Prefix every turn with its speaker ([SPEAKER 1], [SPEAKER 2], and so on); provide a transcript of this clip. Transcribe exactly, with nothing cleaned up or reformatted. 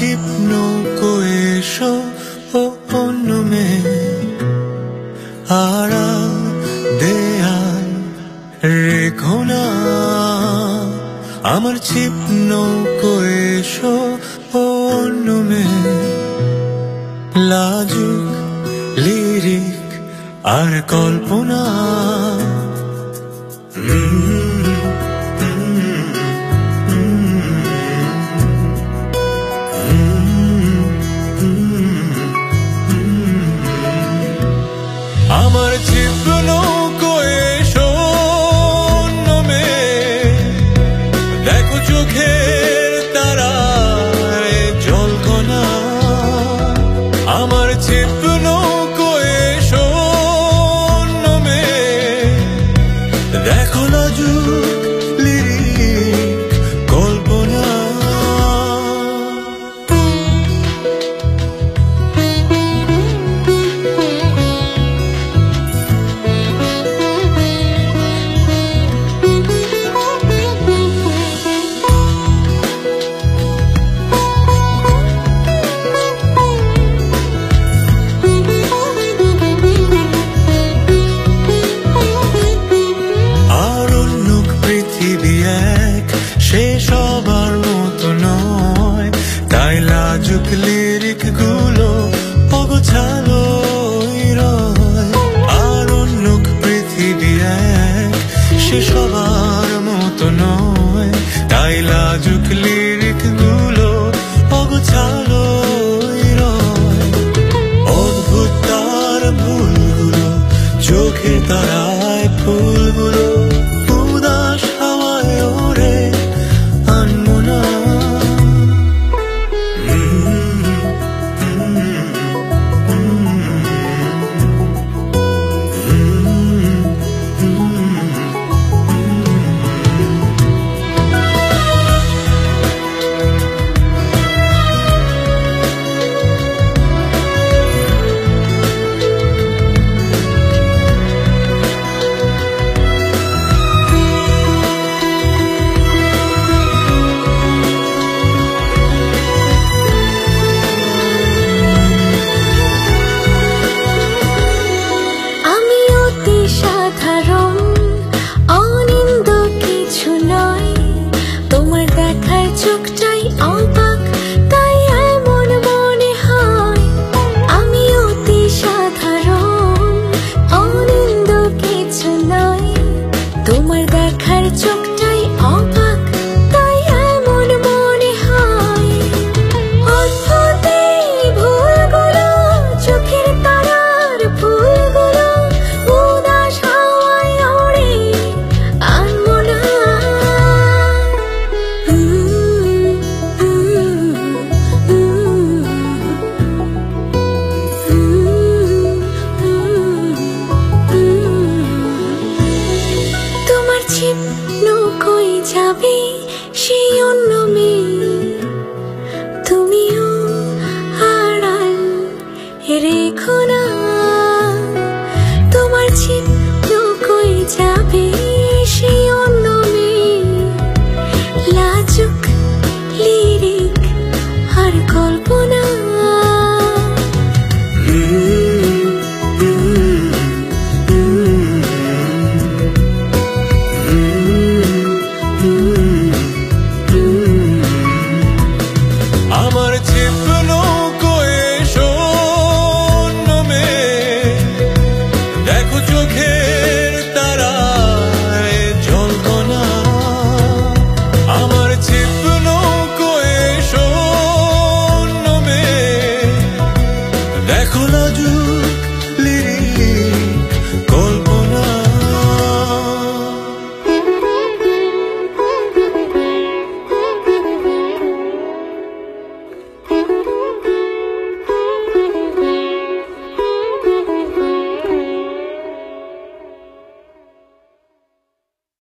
[SPEAKER 1] ছিপ নৌকো এসো ও অন্য মেয়ে, আড়াল দেয়াল রেখো না। আমার ছিপ নৌকো এসো ও অন্য মেয়ে, লাজুক লিরিক আর কল্পনা। আমার ছিপ নৌকো এসো অন্য মেয়ে, দেখো চোখের তারায় জলকণা। আমার ছিপ নৌকো এসো অন্য মেয়ে, দেখো লাজুক লিরিক কল্পনা। সে সবার মতো নয়, তাই লাজুক লিরিক গুলো অগোছালোই রয়। আর অন্য পৃথিবী এক, সে সবার মতো নয়, তাই লাজুক লিরিক গুলো অগোছালোই রয়। অদ্ভুত তার ভুলগুলো চোখে তারা